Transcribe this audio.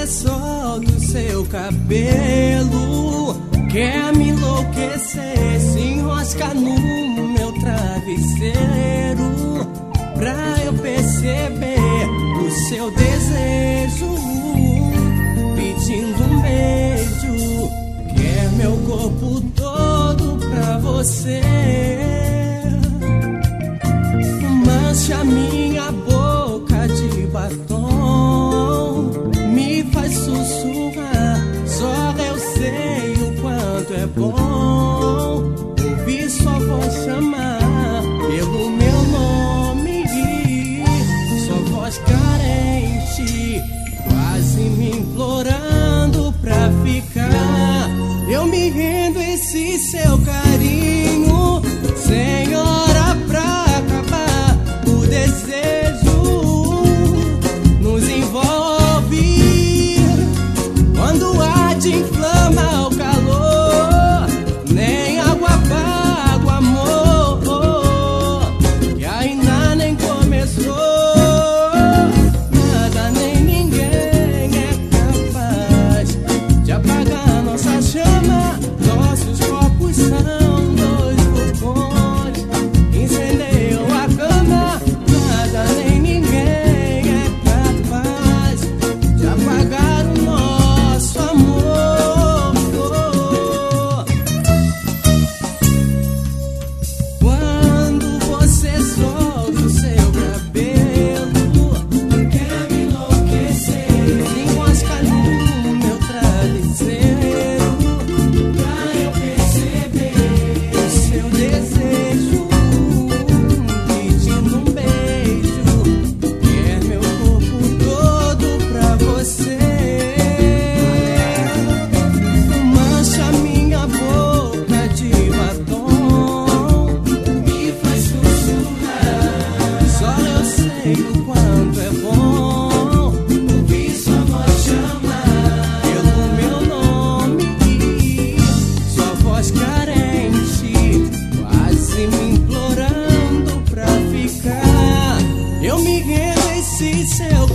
você solta o seu cabelo, quer me enlouquecer, se enrosca no meu travesseiro, pra eu perceber o seu desejo, pedindo um beijo, quer meu corpo todo pra você. Mancha minha boca de batom, me faz sussurrar, só eu sei o quanto é bom ouvir sua voz chamar pelo meu nome, sua voz carente, quase me implorando pra ficar. Eu me rendo a esse seu carinho, sem hora pra acabar. O desejo nos envolve, quando arde inflama o calor, nem água apaga o amor, que ainda nem começou. Nada nem ninguém é capaz de apagar nossa chama. Nossos corpos são dois vulcões, incendeiam a cama. Nada nem ninguém é capaz de apagar o nosso amor. Quando você solta o seu cabelo, quer me enlouquecer, enrosca no meu travesseiro, pra eu perceber o seu desejo, pedindo um beijo, quer meu corpo todo pra você. Mancha minha boca de batom, me faz sussurrar, só eu sei o quanto é bom ouvir sua voz chamar pelo meu nome, sua voz carente, quase me implorando pra ficar. Eu me rendo a esse seu